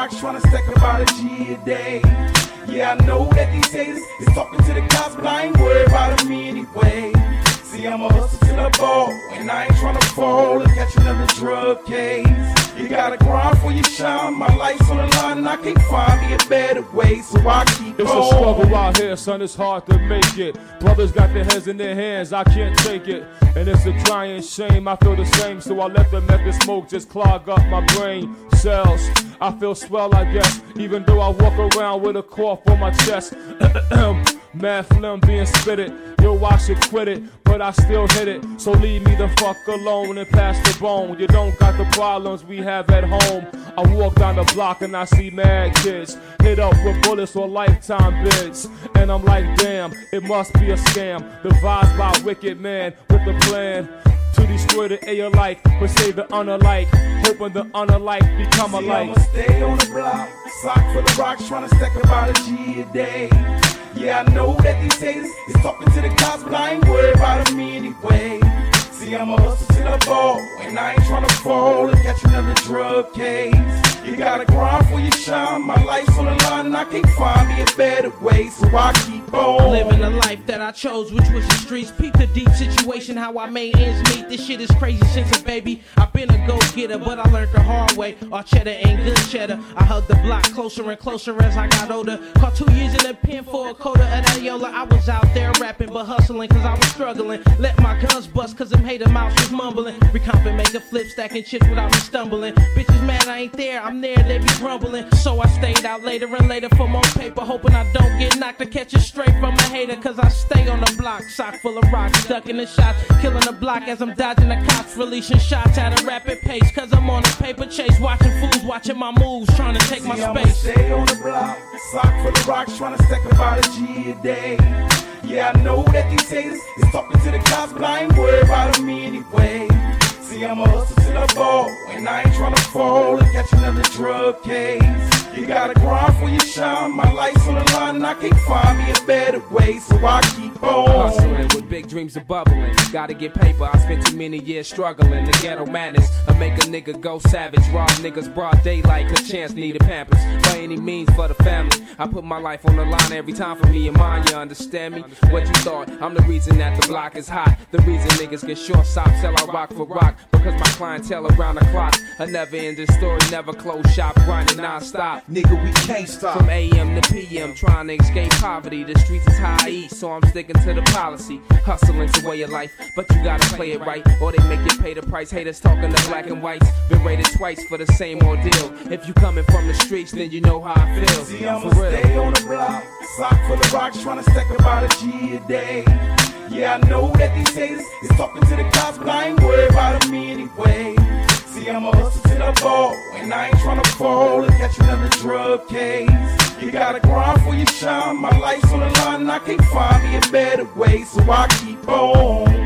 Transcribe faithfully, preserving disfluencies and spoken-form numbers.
rocks, trying to stack about a G a day. Yeah, I know that these haters is talking to the cops, but I ain't worried about me anyway. See, I'm a hustle till I ball, and I ain't tryna fall and catch another drug case. You gotta grind for your shine, my life's on the line, and I can't find me a better way, so I keep It's on. a struggle out here, son, it's hard to make it. Brothers got their heads in their hands, I can't take it. And it's a crying shame, I feel the same, so I let the method smoke just clog up my brain cells. I feel swell, I guess, even though I walk around with a cough on my chest. Mad phlegm being spitted, yo, I should quit it, but I still hit it. So leave me the fuck alone and pass the bone. You don't got the problems we have at home. I walk down the block and I see mad kids hit up with bullets or lifetime bids. And I'm like, damn, it must be a scam. Devised by a wicked man with a plan to destroy the A alike, but save the unalike, hoping the unalike become See, alike. I'ma stay on the block, sock full of rocks, trying to stack about a G a day. Yeah, I know that these haters is talking to the cops, but I ain't worried about me anyway. See, I'm a hustle till I ball, and I ain't tryna fall and catch another drug case. You gotta grind for your shine, my life's on the line, and I can't find me a better way, so I keep on living the life that I chose, which was the streets. Peep the deep situation, how I made ends meet. This shit is crazy since a baby. I've been a go-getter, but I learned the hard way. Our cheddar ain't good cheddar. I hugged the block closer and closer as I got older. Caught two years in the pen for a quota of that Yola. I was out there rapping, but hustling, cause I was struggling. Let my guns bust, cause them hater mouths was mumbling. Recomping, make a flip, stacking chips without me stumbling. Bitches mad I ain't there, I'm there, they be grumbling. So I stayed out later and later for more paper, hoping I don't get knocked to catch it straight from a hater. Cause I stay on the block, sock full of rocks, ducking the shots, killing the block as I'm dodging the cops, releasing shots at a rapid pace. Cause I'm on a paper chase, watching fools, watching my moves, trying to take See, my I'ma space. stay on the block, sock full of rocks, trying to stack about a G a day. Yeah, I know that these haters is talking to the cops, but I ain't worried about me anyway. See, I'm a hustle till I ball, and I ain't tryna fall and catch another drug case. You gotta grind for your shine, my life's on the line, and I can't find me a better way, so I keep on hustling with big dreams of bubbling. Gotta get paper, I spent too many years struggling. The ghetto madness, I make a nigga go savage. Rob niggas broad daylight, cause chance needed pampers. By any means for the family, I put my life on the line every time for me and mine, you understand me? What you thought, I'm the reason that the block is hot. The reason niggas get short stops till I rock for rock. Because my clientele around the clock, a never ending story, never close shop, grinding non-stop. Nigga, we can't stop. From A M to P M, trying to escape poverty. The streets is how I eat, so I'm sticking to the policy. Hustling's a way of life, but you gotta play it right, or they make you pay the price. Haters talking to black and whites, been rated twice for the same ordeal. If you coming from the streets, then you know how I feel. See, I'ma For real. stay on the block, sock full of rocks, tryna stack about a G a day. Yeah, I know that these haters is talking to the cops, but I ain't worried about me anyway. See, I'm a hustle till I ball, and I ain't tryna fall and catch another drug case. You gotta grind for your shine, my life's on the line, and I can't find me a better way, so I keep on.